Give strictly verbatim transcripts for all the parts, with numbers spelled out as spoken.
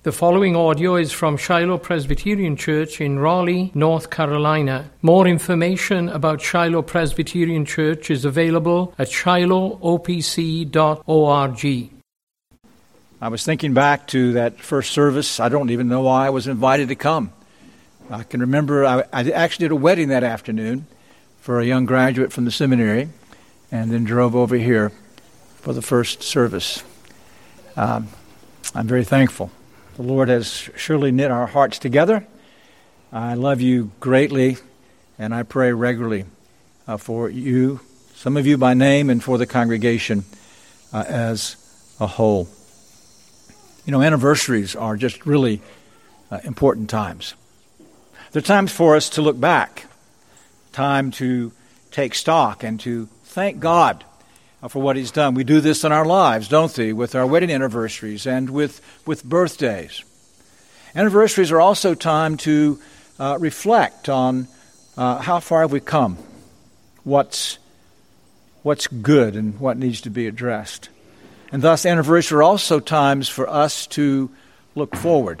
The following audio is from Shiloh Presbyterian Church in Raleigh, North Carolina. More information about Shiloh Presbyterian Church is available at shiloh o p c dot org. I was thinking back to that first service. I don't even know why I was invited to come. I can remember I, I actually did a wedding that afternoon for a young graduate from the seminary, and then drove over here for the first service. Um, I'm very thankful. The Lord has surely knit our hearts together. I love you greatly, and I pray regularly uh, for you, some of you by name, and for the congregation uh, as a whole. You know, anniversaries are just really uh, important times. They're times for us to look back, time to take stock and to thank God for what He's done. We do this in our lives, don't we, with our wedding anniversaries and with, with birthdays. Anniversaries are also time to uh, reflect on uh, how far have we come, what's, what's good and what needs to be addressed. And thus, anniversaries are also times for us to look forward.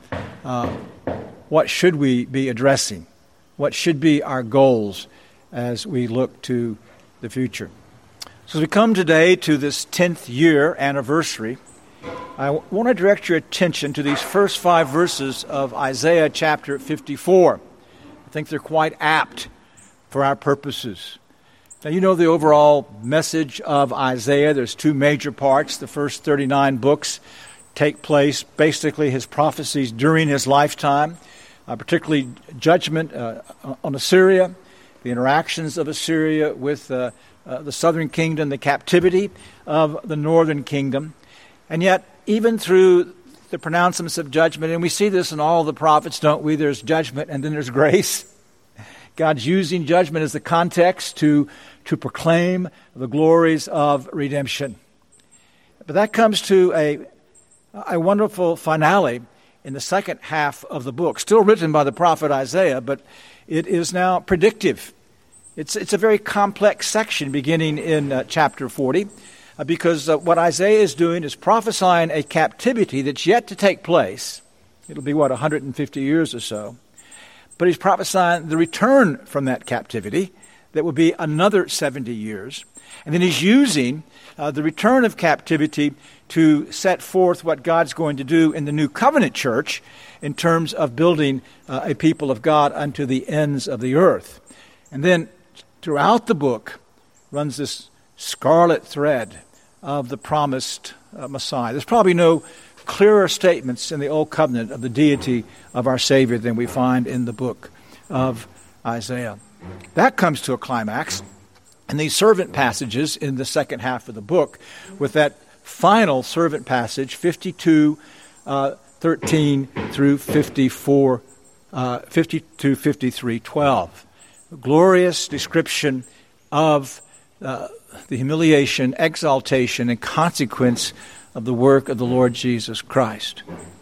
Uh, what should we be addressing? What should be our goals as we look to the future? So as we come today to this tenth year anniversary, I want to direct your attention to these first five verses of Isaiah chapter fifty-four. I think they're quite apt for our purposes. Now, you know the overall message of Isaiah. There's two major parts. The first thirty-nine books take place, basically his prophecies during his lifetime, uh, particularly judgment uh, on Assyria, the interactions of Assyria with uh, uh, the southern kingdom, the captivity of the northern kingdom. And yet, even through the pronouncements of judgment, and we see this in all the prophets, don't we? There's judgment and then there's grace. God's using judgment as the context to, to proclaim the glories of redemption. But that comes to a, a wonderful finale in the second half of the book, still written by the prophet Isaiah, but it is now predictive. It's, it's a very complex section beginning in uh, chapter forty, uh, because uh, what Isaiah is doing is prophesying a captivity that's yet to take place. It'll be, what, one hundred fifty years or so. But he's prophesying the return from that captivity that will be another seventy years. And then he's using uh, the return of captivity to set forth what God's going to do in the new covenant church in terms of building uh, a people of God unto the ends of the earth. And then throughout the book runs this scarlet thread of the promised uh, Messiah. There's probably no clearer statements in the Old Covenant of the deity of our Savior than we find in the book of Isaiah. That comes to a climax in these servant passages in the second half of the book, with that final servant passage, fifty-two, uh, thirteen through fifty-four, uh, fifty-two, fifty-three, twelve. A glorious description of uh, the humiliation, exaltation, and consequence of the work of the Lord Jesus Christ.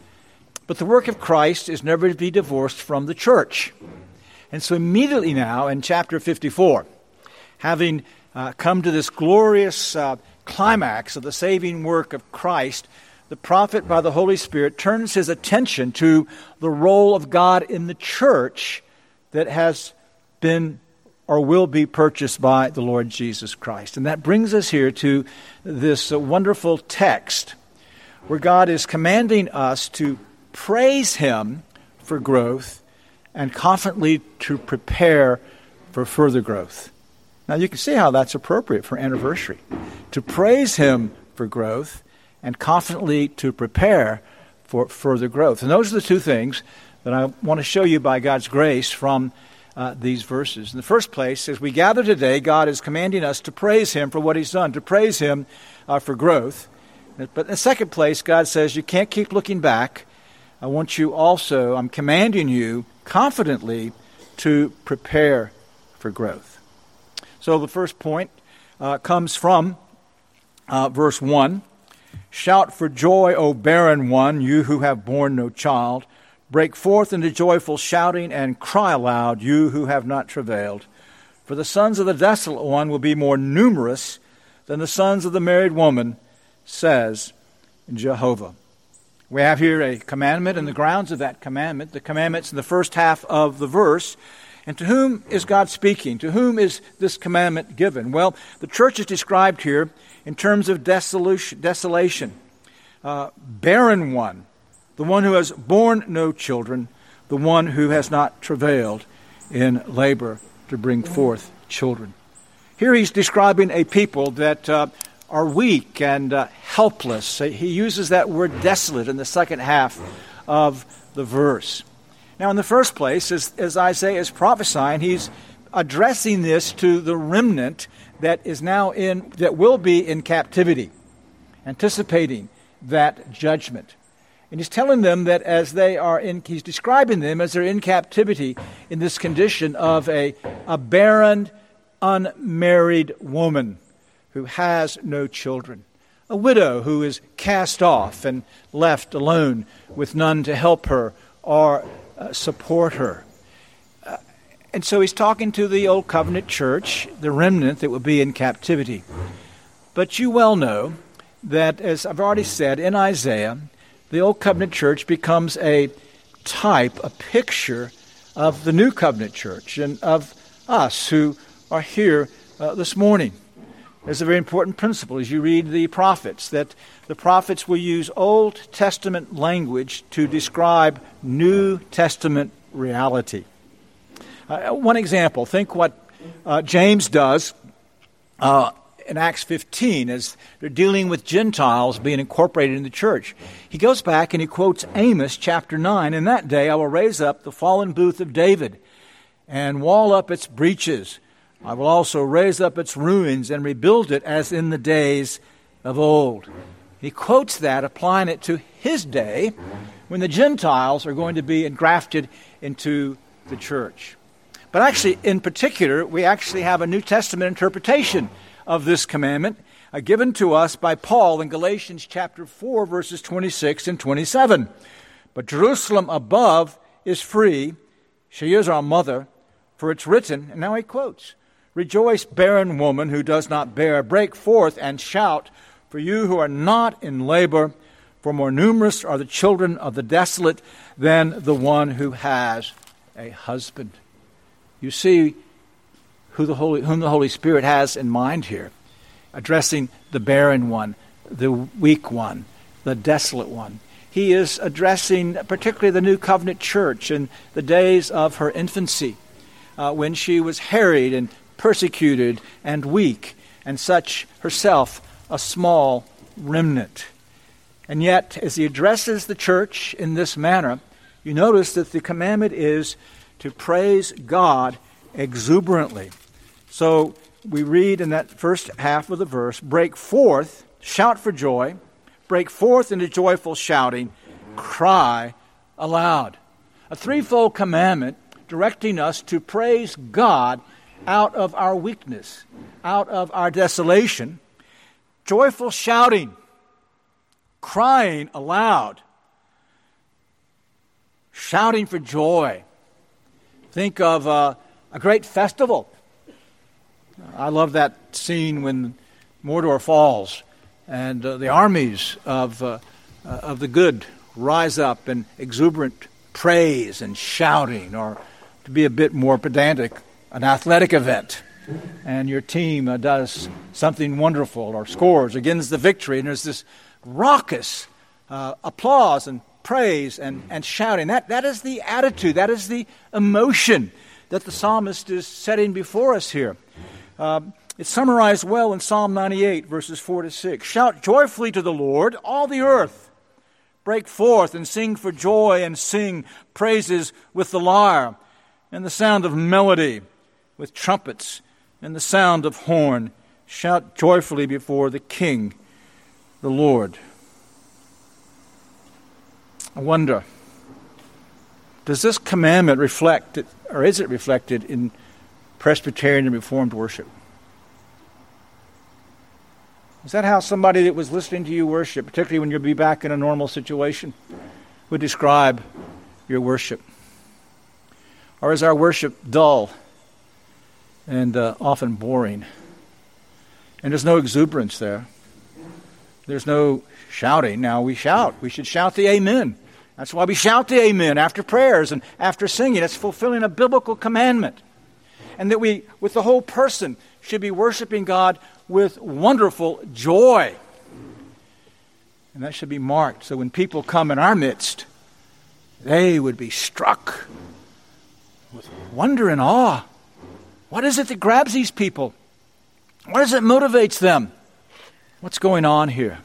But the work of Christ is never to be divorced from the church. And so immediately now in chapter fifty-four, having uh, come to this glorious uh, climax of the saving work of Christ, the prophet by the Holy Spirit turns his attention to the role of God in the church that has been or will be purchased by the Lord Jesus Christ. And that brings us here to this uh, wonderful text where God is commanding us to praise Him for growth and confidently to prepare for further growth. Now you can see how that's appropriate for anniversary. To praise Him for growth and confidently to prepare for further growth. And those are the two things that I want to show you by God's grace from Uh, these verses. In the first place, as we gather today, God is commanding us to praise Him for what He's done, to praise Him uh, for growth. But in the second place, God says you can't keep looking back. I want you also, I'm commanding you confidently to prepare for growth. So the first point uh, comes from uh, verse one. Shout for joy, O barren one, you who have borne no child. Break forth into joyful shouting and cry aloud, you who have not travailed. For the sons of the desolate one will be more numerous than the sons of the married woman, says Jehovah. We have here a commandment and the grounds of that commandment. The commandment's in the first half of the verse. And to whom is God speaking? To whom is this commandment given? Well, the church is described here in terms of desolation, desolation. Uh, barren one, the one who has borne no children, the one who has not travailed in labor to bring forth children. Here he's describing a people that uh, are weak and uh, helpless. He uses that word desolate in the second half of the verse. Now, in the first place, as, as Isaiah is prophesying, he's addressing this to the remnant that is now in, that will be in captivity, anticipating that judgment. And he's telling them that as they are in, he's describing them as they're in captivity in this condition of a, a barren, unmarried woman who has no children, a widow who is cast off and left alone with none to help her or uh, support her. Uh, and so he's talking to the Old Covenant church, the remnant that will be in captivity. But you well know that, as I've already said, in Isaiah, the Old Covenant church becomes a type, a picture of the New Covenant church and of us who are here uh, this morning. There's a very important principle as you read the prophets, that the prophets will use Old Testament language to describe New Testament reality. Uh, one example, think what uh, James does uh, in Acts fifteen as they're dealing with Gentiles being incorporated in the church. He goes back and he quotes Amos chapter nine, "In that day I will raise up the fallen booth of David and wall up its breaches. I will also raise up its ruins and rebuild it as in the days of old." He quotes that, applying it to his day when the Gentiles are going to be engrafted into the church. But actually, in particular, we actually have a New Testament interpretation of this commandment uh, given to us by Paul in Galatians chapter four, verses twenty-six and twenty-seven. "But Jerusalem above is free. She is our mother. For it's written," and now he quotes, "Rejoice, barren woman who does not bear. Break forth and shout, for you who are not in labor. For more numerous are the children of the desolate than the one who has a husband." You see who the Holy, whom the Holy Spirit has in mind here, addressing the barren one, the weak one, the desolate one. He is addressing particularly the New Covenant church in the days of her infancy, uh, when she was harried and persecuted and weak, and such herself a small remnant. And yet, as he addresses the church in this manner, you notice that the commandment is to praise God exuberantly. So we read in that first half of the verse, "Break forth, shout for joy, break forth into joyful shouting, cry aloud." A threefold commandment directing us to praise God out of our weakness, out of our desolation, joyful shouting, crying aloud, shouting for joy. Think of uh, a great festival. I love that scene when Mordor falls and uh, the armies of uh, uh, of the good rise up in exuberant praise and shouting, or to be a bit more pedantic, an athletic event, and your team uh, does something wonderful or scores against the victory, and there's this raucous uh, applause and praise and, and shouting. That that is the attitude, that is the emotion that the psalmist is setting before us here. Um, it's summarized well in Psalm ninety-eight, verses four to six. "Shout joyfully to the Lord, all the earth. Break forth and sing for joy and sing praises with the lyre and the sound of melody, with trumpets and the sound of horn. Shout joyfully before the King, the Lord." I wonder, does this commandment reflect, or is it reflected in Presbyterian and Reformed worship? Is that how somebody that was listening to you worship, particularly when you'll be back in a normal situation, would describe your worship? Or is our worship dull and uh, often boring? And there's no exuberance there. There's no shouting. Now we shout. We should shout the amen. That's why we shout the amen after prayers and after singing. It's fulfilling a biblical commandment. And that we, with the whole person, should be worshiping God with wonderful joy. And that should be marked. So when people come in our midst, they would be struck with wonder and awe. What is it that grabs these people? What is it that motivates them? What's going on here?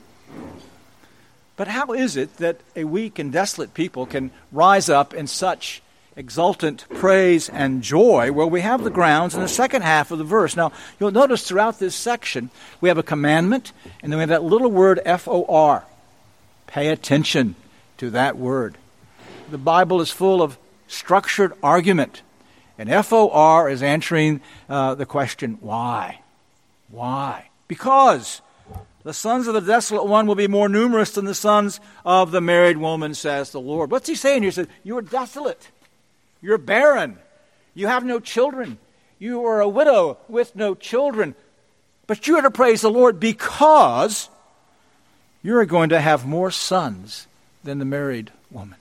But how is it that a weak and desolate people can rise up in such exultant praise and joy? Well, we have the grounds in the second half of the verse. Now, you'll notice throughout this section, we have a commandment, and then we have that little word F O R. Pay attention to that word. The Bible is full of structured argument, and F O R is answering uh, the question, why? Why? Because the sons of the desolate one will be more numerous than the sons of the married woman, says the Lord. What's he saying here? He says, you are desolate. You're barren. You have no children. You are a widow with no children. But you are to praise the Lord because you are going to have more sons than the married woman.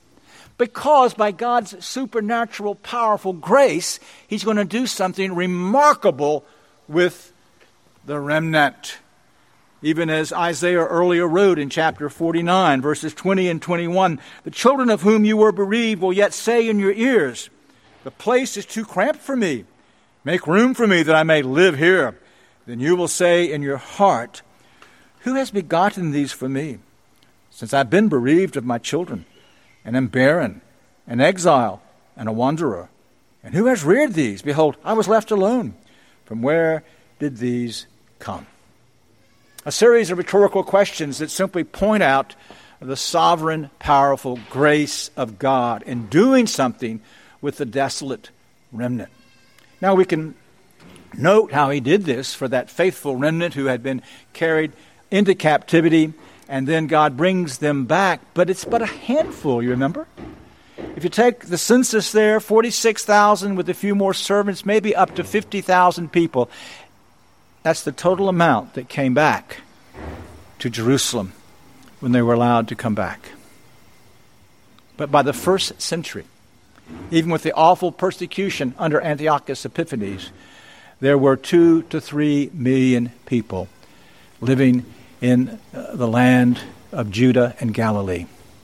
Because by God's supernatural, powerful grace, he's going to do something remarkable with the remnant. Even as Isaiah earlier wrote in chapter forty-nine, verses twenty and twenty-one, the children of whom you were bereaved will yet say in your ears, the place is too cramped for me. Make room for me that I may live here. Then you will say in your heart, who has begotten these for me? Since I've been bereaved of my children, and am barren, an exile, and a wanderer. And who has reared these? Behold, I was left alone. From where did these come? A series of rhetorical questions that simply point out the sovereign, powerful grace of God in doing something with the desolate remnant. Now we can note how he did this for that faithful remnant who had been carried into captivity, and then God brings them back. But it's but a handful, you remember? If you take the census there, forty-six thousand with a few more servants, maybe up to fifty thousand people. That's the total amount that came back to Jerusalem when they were allowed to come back. But by the first century, even with the awful persecution under Antiochus Epiphanes, there were two to three million people living in uh, the land of Judah and Galilee.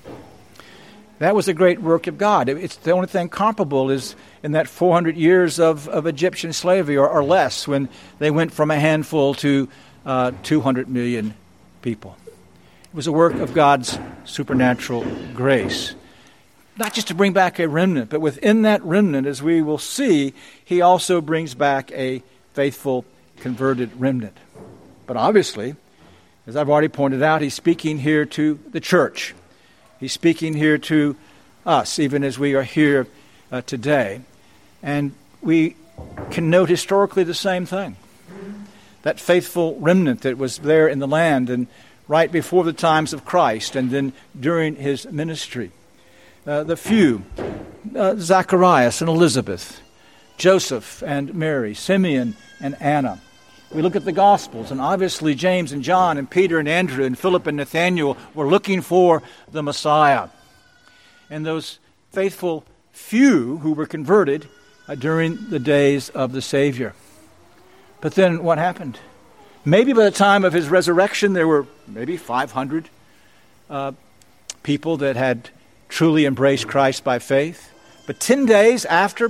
That was a great work of God. It's the only thing comparable is in that four hundred years of, of Egyptian slavery or, or less, when they went from a handful to uh, two hundred million people. It was a work of God's supernatural grace. Not just to bring back a remnant, but within that remnant, as we will see, he also brings back a faithful, converted remnant. But obviously, as I've already pointed out, he's speaking here to the church. He's speaking here to us, even as we are here uh, today. And we can note historically the same thing. That faithful remnant that was there in the land and right before the times of Christ and then during his ministry. Uh, the few, uh, Zacharias and Elizabeth, Joseph and Mary, Simeon and Anna. We look at the Gospels, and obviously James and John and Peter and Andrew and Philip and Nathaniel were looking for the Messiah. And those faithful few who were converted uh, during the days of the Savior. But then what happened? Maybe by the time of his resurrection, there were maybe five hundred uh, people that had truly embraced Christ by faith. But ten days after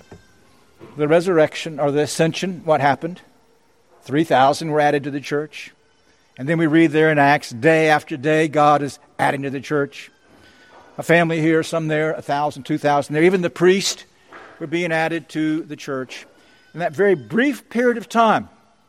the resurrection or the ascension, what happened? three thousand were added to the church. And then we read there in Acts, day after day, God is adding to the church. A family here, some there, a thousand, two thousand there. Even the priest were being added to the church. In that very brief period of time,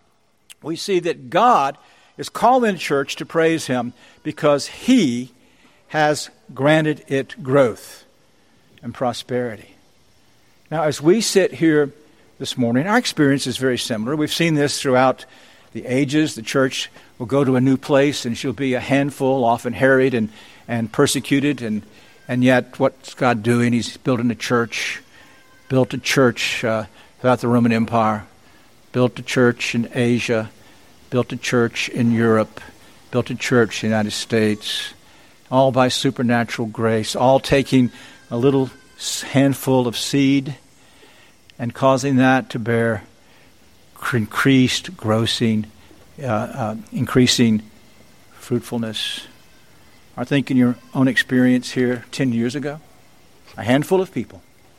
we see that God is calling the church to praise him because he has granted it growth and prosperity. Now, as we sit here this morning, our experience is very similar. We've seen this throughout the ages. The church will go to a new place and she'll be a handful, often harried and, and persecuted. And, and yet, what's God doing? He's building a church, built a church uh, throughout the Roman Empire, built a church in Asia, built a church in Europe, built a church in the United States, all by supernatural grace, all taking a little handful of seed and causing that to bear increased, grossing, uh, uh, increasing fruitfulness. I think in your own experience here ten years ago, a handful of people,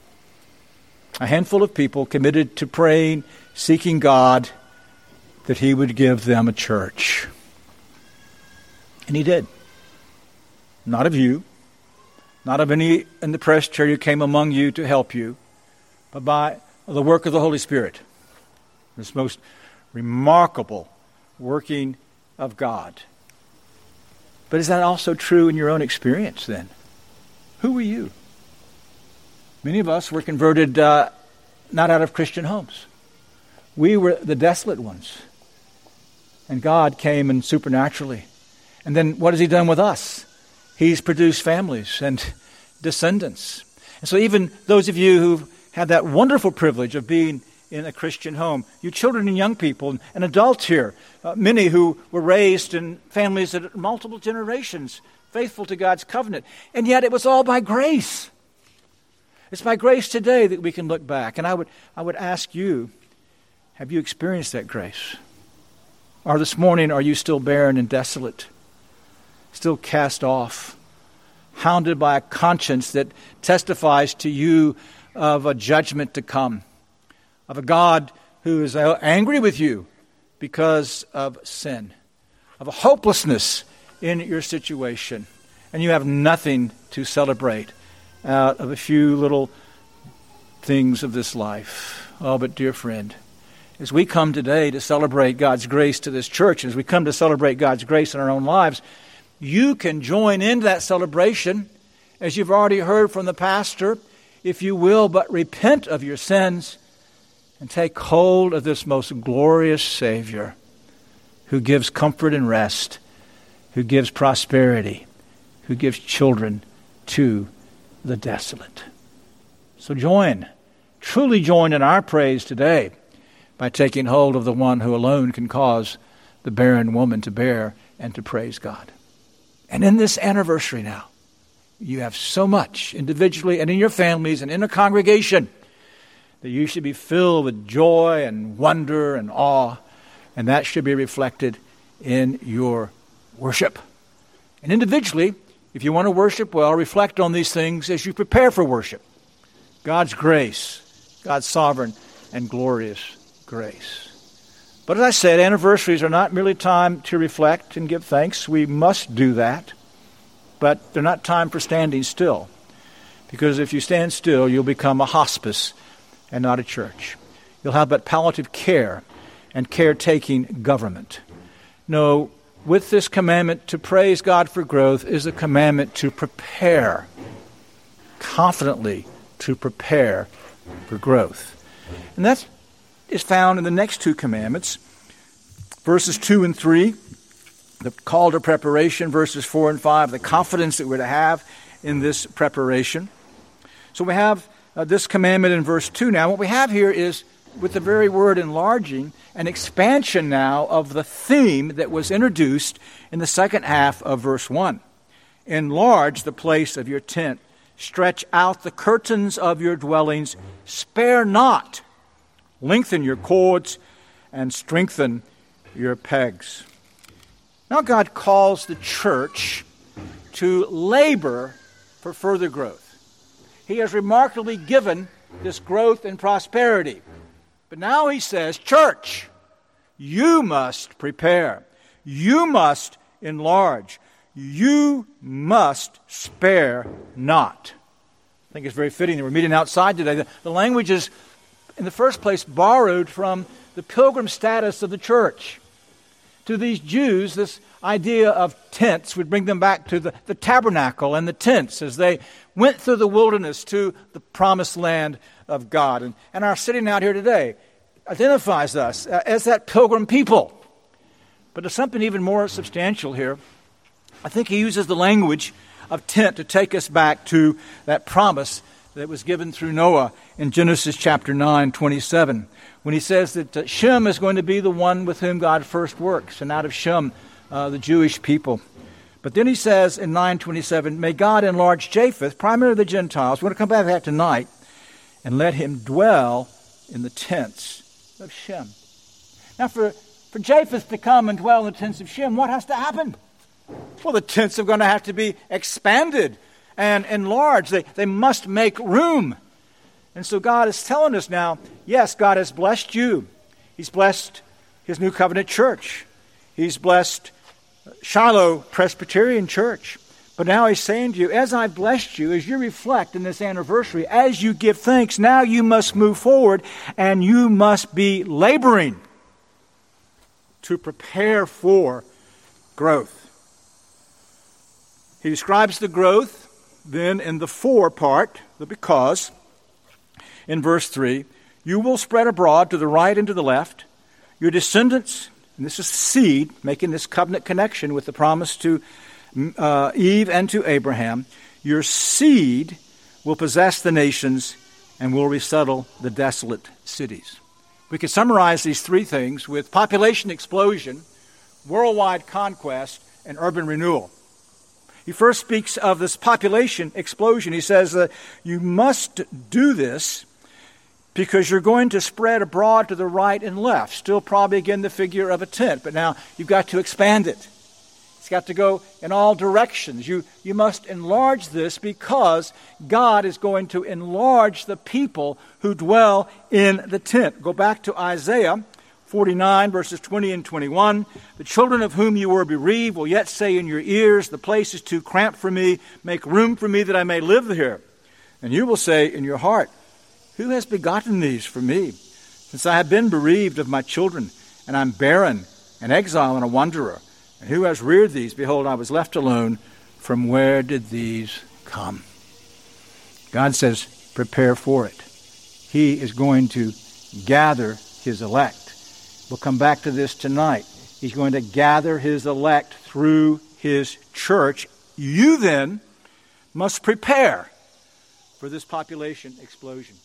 a handful of people committed to praying, seeking God, that He would give them a church. And He did. Not of you, not of any in the presbytery who came among you to help you, but by the work of the Holy Spirit. This most remarkable working of God. But is that also true in your own experience then? Who were you? Many of us were converted uh, not out of Christian homes. We were the desolate ones. And God came and supernaturally. And then what has He done with us? He's produced families and descendants. And so even those of you who've had that wonderful privilege of being in a Christian home, you children and young people and adults here, uh, many who were raised in families that are multiple generations, faithful to God's covenant. And yet it was all by grace. It's by grace today that we can look back. And I would, I would ask you, have you experienced that grace? Or this morning, are you still barren and desolate? Still cast off, hounded by a conscience that testifies to you of a judgment to come, of a God who is angry with you because of sin, of a hopelessness in your situation, and you have nothing to celebrate out of a few little things of this life. Oh, but dear friend, as we come today to celebrate God's grace to this church, as we come to celebrate God's grace in our own lives, you can join into that celebration, as you've already heard from the pastor, if you will but repent of your sins and take hold of this most glorious Savior who gives comfort and rest, who gives prosperity, who gives children to the desolate. So join, truly join in our praise today by taking hold of the one who alone can cause the barren woman to bear and to praise God. And in this anniversary now, you have so much individually and in your families and in a congregation that you should be filled with joy and wonder and awe, and that should be reflected in your worship. And individually, if you want to worship well, reflect on these things as you prepare for worship. God's grace, God's sovereign and glorious grace. But as I said, anniversaries are not merely time to reflect and give thanks. We must do that. But they're not time for standing still. Because if you stand still, you'll become a hospice and not a church. You'll have but palliative care and caretaking government. No, with this commandment to praise God for growth is a commandment to prepare, confidently to prepare for growth. And that is found in the next two commandments, verses two and three, the call to preparation, verses four and five, the confidence that we're to have in this preparation. So we have uh, this commandment in verse two now. What we have here is, with the very word enlarging, an expansion now of the theme that was introduced in the second half of verse one. Enlarge the place of your tent. Stretch out the curtains of your dwellings. Spare not. Lengthen your cords and strengthen your pegs. Now God calls the church to labor for further growth. He has remarkably given this growth and prosperity. But now He says, church, you must prepare. You must enlarge. You must spare not. I think it's very fitting that we're meeting outside today. The, the language is, in the first place, borrowed from the pilgrim status of the church. To these Jews, this idea of tents would bring them back to the, the tabernacle and the tents as they went through the wilderness to the promised land of God. And, and our sitting out here today identifies us as that pilgrim people. But there's something even more substantial here. I think he uses the language of tent to take us back to that promise that was given through Noah in Genesis chapter nine, twenty-seven, when he says that Shem is going to be the one with whom God first works, and out of Shem uh, the Jewish people. But then he says in nine twenty-seven, may God enlarge Japheth, primarily the Gentiles. We're going to come back to that tonight. And let him dwell in the tents of Shem. Now for, for Japheth to come and dwell in the tents of Shem, what has to happen? Well, the tents are going to have to be expanded and enlarged. They, they must make room. And so God is telling us now, yes, God has blessed you. He's blessed his New Covenant Church. He's blessed Shiloh Presbyterian Church. But now he's saying to you, as I blessed you, as you reflect in this anniversary, as you give thanks, now you must move forward and you must be laboring to prepare for growth. He describes the growth then in the for part, the because, in verse three, you will spread abroad to the right and to the left. Your descendants, and this is seed, making this covenant connection with the promise to Uh, Eve and to Abraham, your seed will possess the nations and will resettle the desolate cities. We could summarize these three things with population explosion, worldwide conquest, and urban renewal. He first speaks of this population explosion. He says uh, you must do this because you're going to spread abroad to the right and left. Still probably again the figure of a tent, but now you've got to expand it. It's got to go in all directions. You, you must enlarge this because God is going to enlarge the people who dwell in the tent. Go back to Isaiah forty-nine, verses twenty and twenty-one. The children of whom you were bereaved will yet say in your ears, the place is too cramped for me. Make room for me that I may live here. And you will say in your heart, who has begotten these for me? Since I have been bereaved of my children, and I'm barren, an exile and a wanderer. And who has reared these? Behold, I was left alone. From where did these come? God says, prepare for it. He is going to gather his elect. We'll come back to this tonight. He's going to gather his elect through his church. You then must prepare for this population explosion.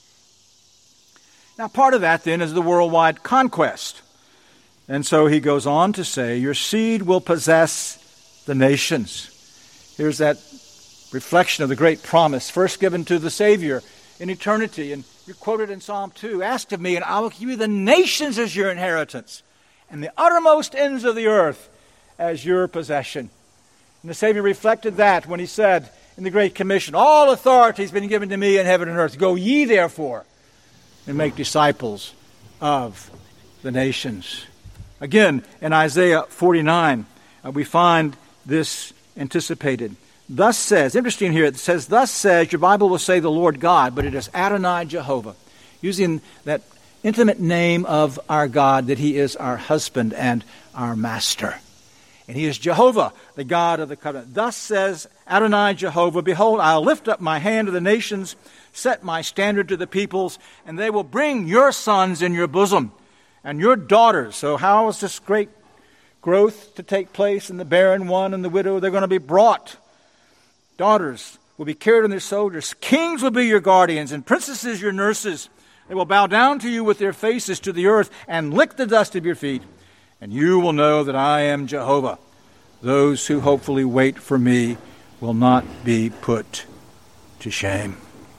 Now, part of that then is the worldwide conquest. And so he goes on to say, your seed will possess the nations. Here's that reflection of the great promise first given to the Savior in eternity. And you're quoted in Psalm two, ask of me, and I will give you the nations as your inheritance, and the uttermost ends of the earth as your possession. And the Savior reflected that when he said in the Great Commission, all authority has been given to me in heaven and earth. Go ye therefore and make disciples of the nations. Again, in Isaiah forty-nine, uh, we find this anticipated. Thus says, interesting here, it says, thus says, your Bible will say the Lord God, but it is Adonai Jehovah, using that intimate name of our God, that he is our husband and our master. And he is Jehovah, the God of the covenant. Thus says Adonai Jehovah, behold, I'll lift up my hand to the nations, set my standard to the peoples, and they will bring your sons in your bosom, and your daughters. So how is this great growth to take place in the barren one and the widow? They're going to be brought. Daughters will be carried on their shoulders. Kings will be your guardians, and princesses your nurses. They will bow down to you with their faces to the earth and lick the dust of your feet. And you will know that I am Jehovah. Those who hopefully wait for me will not be put to shame.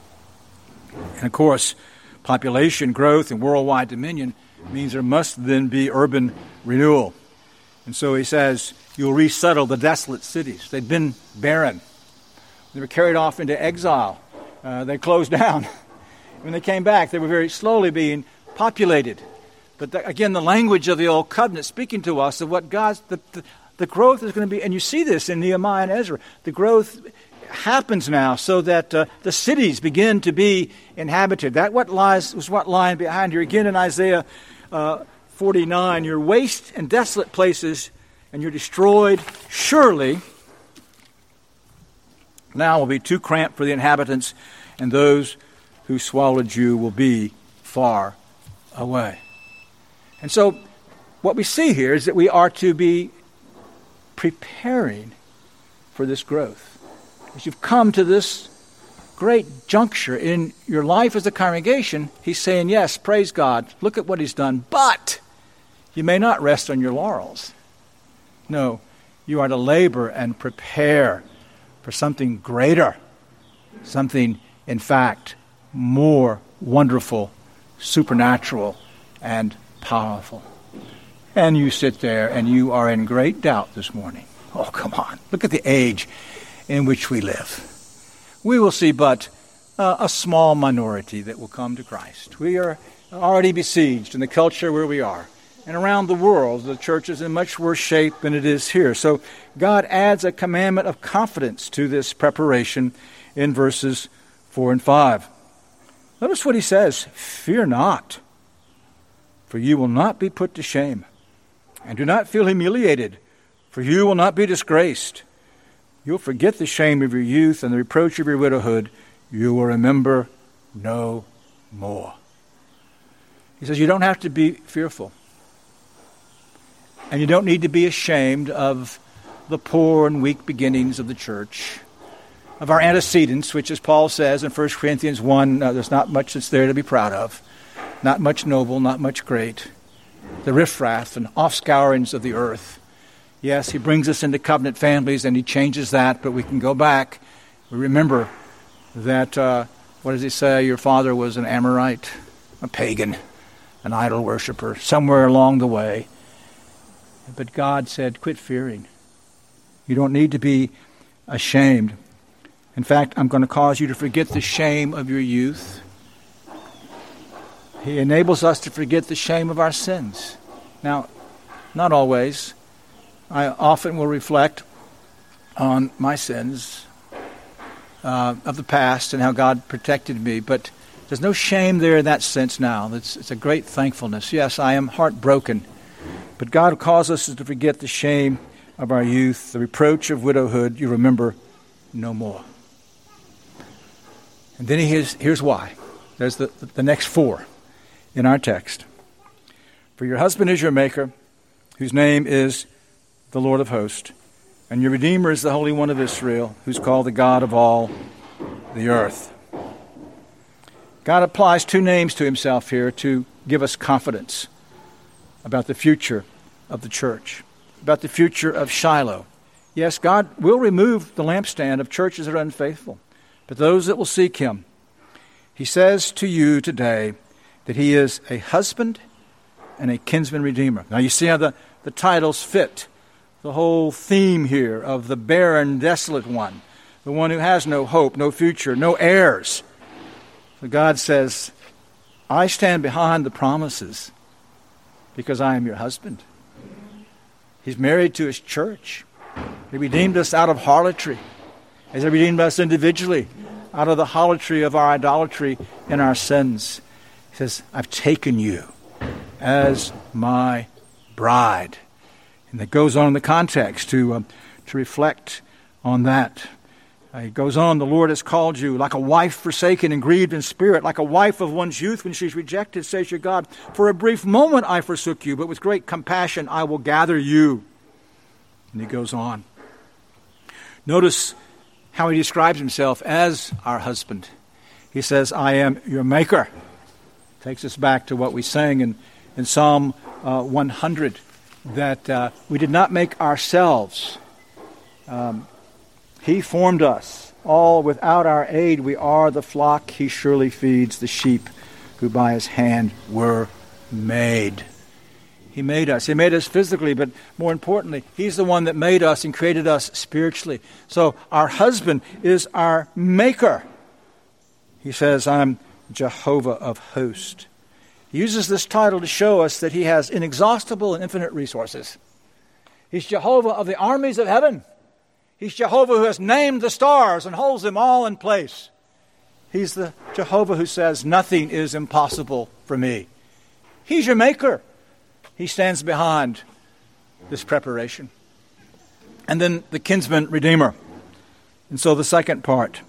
And of course, population growth and worldwide dominion means there must then be urban renewal. And so he says, you'll resettle the desolate cities. They'd been barren. They were carried off into exile. Uh, they closed down. When they came back, they were very slowly being populated. But the, again, the language of the Old Covenant speaking to us of what God's, the, the, the growth is going to be, and you see this in Nehemiah and Ezra, the growth happens now so that uh, the cities begin to be inhabited. That what lies was what lying behind here. Again in Isaiah uh, forty-nine, your waste and desolate places, and you're destroyed. Surely now will be too cramped for the inhabitants, and those who swallowed you will be far away. And so what we see here is that we are to be preparing for this growth. As you've come to this great juncture in your life as a congregation, he's saying, yes, praise God, look at what he's done, but you may not rest on your laurels. No, You are to labor and prepare for something greater, something, in fact, more wonderful, supernatural, and powerful. And you sit there and you are in great doubt this morning. Oh, come on. Look at the age in which we live. We will see but uh, a small minority that will come to Christ. We are already besieged in the culture where we are. And around the world, the church is in much worse shape than it is here. So God adds a commandment of confidence to this preparation in verses four and five. Notice what he says, "Fear not, for you will not be put to shame. And do not feel humiliated, for you will not be disgraced. You'll forget the shame of your youth and the reproach of your widowhood. You will remember no more." He says you don't have to be fearful. And you don't need to be ashamed of the poor and weak beginnings of the church, of our antecedents, which, as Paul says in First Corinthians one, uh, there's not much that's there to be proud of, not much noble, not much great. The riffraff and offscourings of the earth. Yes, he brings us into covenant families and he changes that, but we can go back. We remember that, uh, what does he say? Your father was an Amorite, a pagan, an idol worshiper, somewhere along the way. But God said, quit fearing. You don't need to be ashamed. In fact, I'm going to cause you to forget the shame of your youth. He enables us to forget the shame of our sins. Now, not always. I often will reflect on my sins uh, of the past and how God protected me, but there's no shame there in that sense now. It's, it's a great thankfulness. Yes, I am heartbroken. But God causes us to forget the shame of our youth, the reproach of widowhood. You remember no more. And then he has, here's why. There's the, the next four in our text. For your husband is your maker, whose name is the Lord of hosts, and your Redeemer is the Holy One of Israel, who's called the God of all the earth. God applies two names to himself here to give us confidence about the future of the church, about the future of Shiloh. Yes, God will remove the lampstand of churches that are unfaithful, but those that will seek him. He says to you today that he is a husband and a kinsman redeemer. Now you see how the, the titles fit the whole theme here of the barren, desolate one, the one who has no hope, no future, no heirs. So God says, I stand behind the promises because I am your husband. He's married to his church. He redeemed us out of harlotry. He's redeemed us individually out of the harlotry of our idolatry and our sins. He says, I've taken you as my bride. And it goes on in the context to, um, to reflect on that. Uh, it goes on, the Lord has called you like a wife forsaken and grieved in spirit, like a wife of one's youth when she's rejected, says your God. For a brief moment I forsook you, but with great compassion I will gather you. And he goes on. Notice how he describes himself as our husband. He says, I am your maker. Takes us back to what we sang in, in Psalm uh, one hundred, that uh, we did not make ourselves. Um, He formed us, all without our aid. We are the flock. He surely feeds the sheep who by his hand were made. He made us. He made us physically, but more importantly, he's the one that made us and created us spiritually. So our husband is our maker. He says, I'm Jehovah of hosts. He uses this title to show us that he has inexhaustible and infinite resources. He's Jehovah of the armies of heaven. He's Jehovah who has named the stars and holds them all in place. He's the Jehovah who says, nothing is impossible for me. He's your maker. He stands behind this preparation. And then the kinsman redeemer. And so the second part,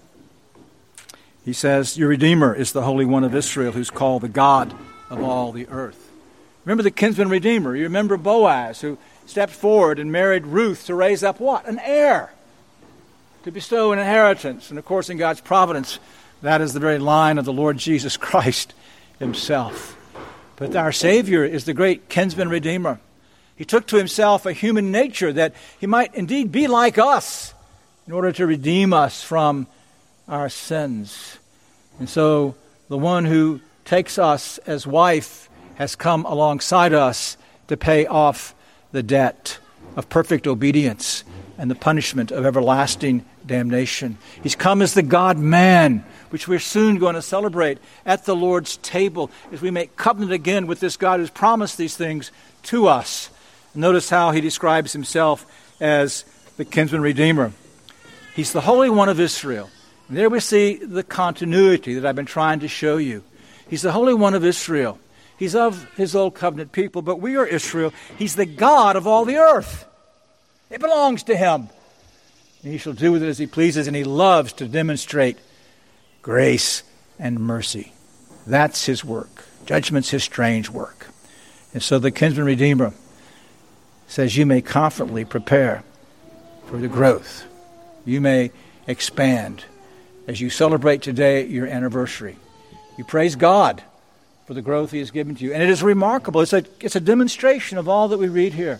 he says, your Redeemer is the Holy One of Israel, who's called the God of all the earth. Remember the kinsman redeemer. You remember Boaz, who stepped forward and married Ruth to raise up what? An heir. To bestow an inheritance. And of course, in God's providence, that is the very line of the Lord Jesus Christ himself. But our Savior is the great kinsman redeemer. He took to himself a human nature that he might indeed be like us in order to redeem us from our sins. And so the one who takes us as wife has come alongside us to pay off the debt of perfect obedience and the punishment of everlasting damnation. He's come as the God-man, which we're soon going to celebrate at the Lord's table as we make covenant again with this God who's promised these things to us. Notice how he describes himself as the kinsman redeemer. He's the Holy One of Israel. And there we see the continuity that I've been trying to show you. He's the Holy One of Israel. He's of his old covenant people, but we are Israel. He's the God of all the earth. It belongs to him. And he shall do with it as he pleases, and he loves to demonstrate grace and mercy. That's his work. Judgment's his strange work. And so the kinsman redeemer says you may confidently prepare for the growth. You may expand as you celebrate today your anniversary. You praise God for the growth he has given to you. And it is remarkable. It's a, it's a demonstration of all that we read here.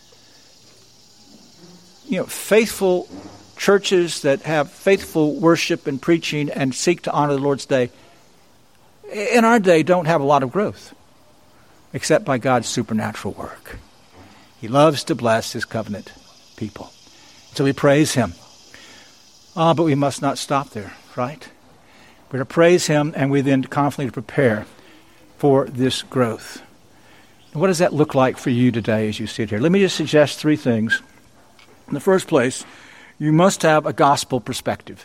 You know, faithful churches that have faithful worship and preaching and seek to honor the Lord's day, in our day don't have a lot of growth, except by God's supernatural work. He loves to bless his covenant people. So we praise him. Ah, but we must not stop there, right? We're to praise him, and we then confidently prepare for this growth. And what does that look like for you today as you sit here? Let me just suggest three things. In the first place, you must have a gospel perspective.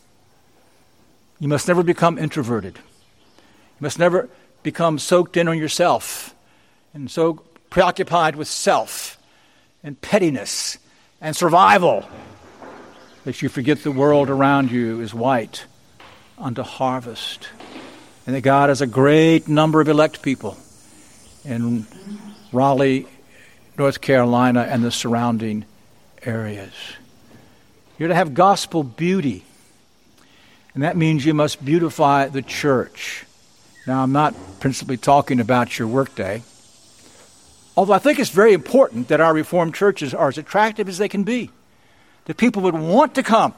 You must never become introverted. You must never become soaked in on yourself and so preoccupied with self and pettiness and survival that you forget the world around you is white unto harvest, and that God has a great number of elect people in Raleigh, North Carolina, and the surrounding areas. You're to have gospel beauty, and that means you must beautify the church. Now, I'm not principally talking about your workday, although I think it's very important that our Reformed churches are as attractive as they can be, that people would want to come.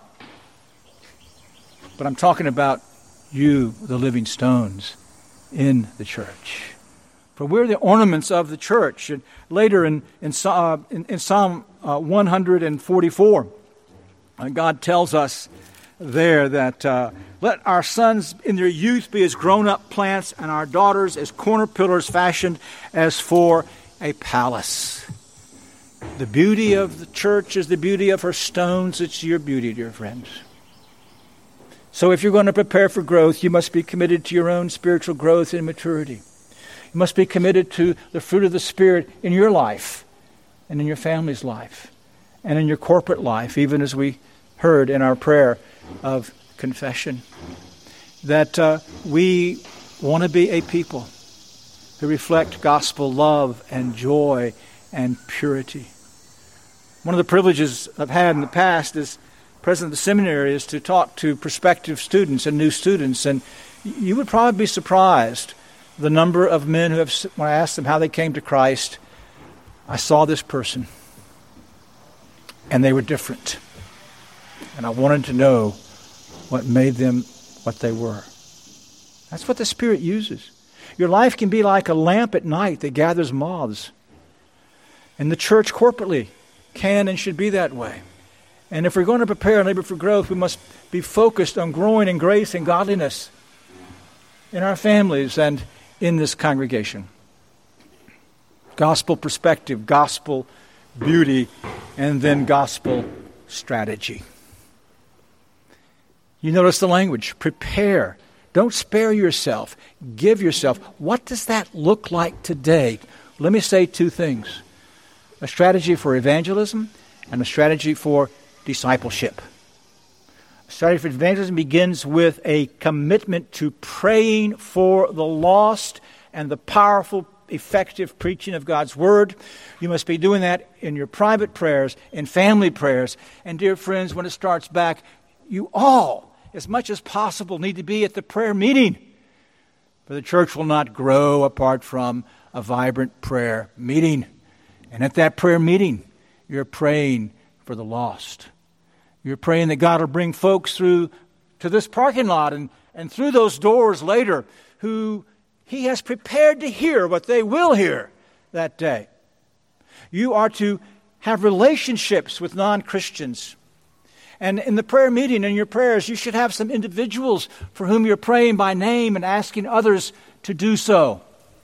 But I'm talking about you, the living stones in the church. For we're the ornaments of the church. And later in, in, uh, in, in Psalm uh, one forty-four, uh, God tells us there that uh, let our sons in their youth be as grown-up plants, and our daughters as corner pillars fashioned as for a palace. The beauty of the church is the beauty of her stones. It's your beauty, dear friends. So if you're going to prepare for growth, you must be committed to your own spiritual growth and maturity. You must be committed to the fruit of the Spirit in your life and in your family's life and in your corporate life, even as we heard in our prayer of confession, that uh, we want to be a people who reflect gospel love and joy and purity. One of the privileges I've had in the past as president of the seminary is to talk to prospective students and new students, and you would probably be surprised the number of men who have, when I asked them how they came to Christ, I saw this person, and they were different, and I wanted to know what made them what they were. That's what the Spirit uses. Your life can be like a lamp at night that gathers moths, and the church corporately can and should be that way. And if we're going to prepare and labor for growth, we must be focused on growing in grace and godliness in our families and in this congregation. Gospel perspective, gospel beauty, and then gospel strategy. You notice the language, prepare. Don't spare yourself. Give yourself. What does that look like today? Let me say two things. A strategy for evangelism and a strategy for discipleship. A strategy for evangelism begins with a commitment to praying for the lost and the powerful, effective preaching of God's Word. You must be doing that in your private prayers, in family prayers. And dear friends, when it starts back, you all, as much as possible, need to be at the prayer meeting. For the church will not grow apart from a vibrant prayer meeting. And at that prayer meeting, you're praying for the lost. You're praying that God will bring folks through to this parking lot and, and through those doors later who He has prepared to hear what they will hear that day. You are to have relationships with non-Christians. And in the prayer meeting, in your prayers, you should have some individuals for whom you're praying by name and asking others to do so.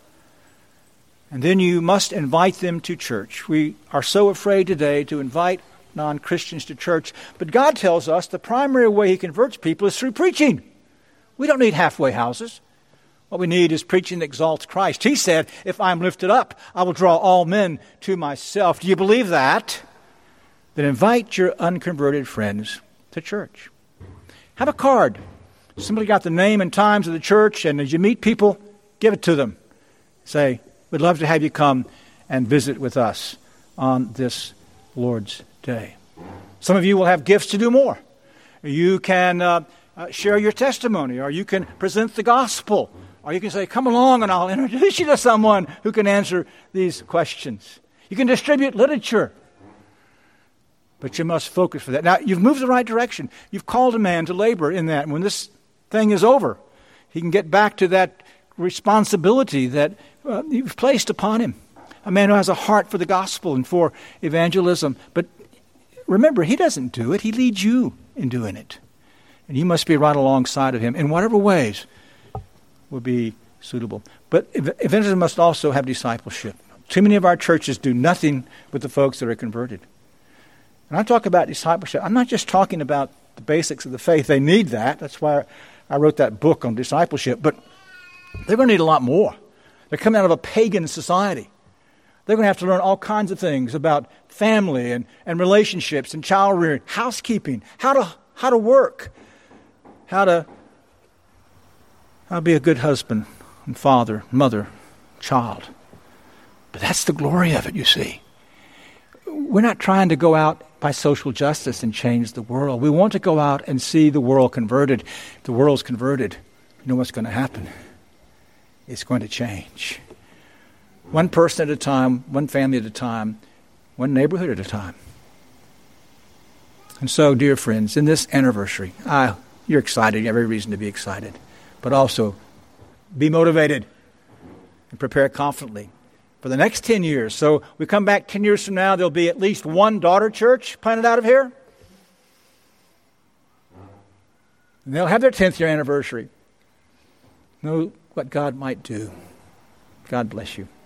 And then you must invite them to church. We are so afraid today to invite non-Christians to church. But God tells us the primary way He converts people is through preaching. We don't need halfway houses. What we need is preaching that exalts Christ. He said, if I'm lifted up, I will draw all men to myself. Do you believe that? Then invite your unconverted friends to church. Have a card. Simply got the name and times of the church, and as you meet people, give it to them. Say, we'd love to have you come and visit with us on this Lord's Day. Some of you will have gifts to do more. You can uh, uh, share your testimony, or you can present the gospel, or you can say, come along and I'll introduce you to someone who can answer these questions. You can distribute literature. But you must focus for that. Now, you've moved the right direction. You've called a man to labor in that. And when this thing is over, he can get back to that responsibility that uh, you've placed upon him. A man who has a heart for the gospel and for evangelism. But remember, he doesn't do it. He leads you in doing it. And you must be right alongside of him in whatever ways will be suitable. But evangelism must also have discipleship. Too many of our churches do nothing with the folks that are converted. When I talk about discipleship, I'm not just talking about the basics of the faith. They need that. That's why I wrote that book on discipleship. But they're going to need a lot more. They're coming out of a pagan society. They're going to have to learn all kinds of things about family and, and relationships and child rearing, housekeeping, how to how to work, how to how to be a good husband and father, mother, child. But that's the glory of it, you see. We're not trying to go out by social justice and change the world. We want to go out and see the world converted. If the world's converted, you know what's going to happen? It's going to change. One person at a time, one family at a time, one neighborhood at a time. And so, dear friends, in this anniversary, ah, you're excited. You have every reason to be excited. But also, be motivated and prepare confidently for the next ten years. So we come back ten years from now, there'll be at least one daughter church planted out of here. And they'll have their tenth year anniversary. Know what God might do. God bless you.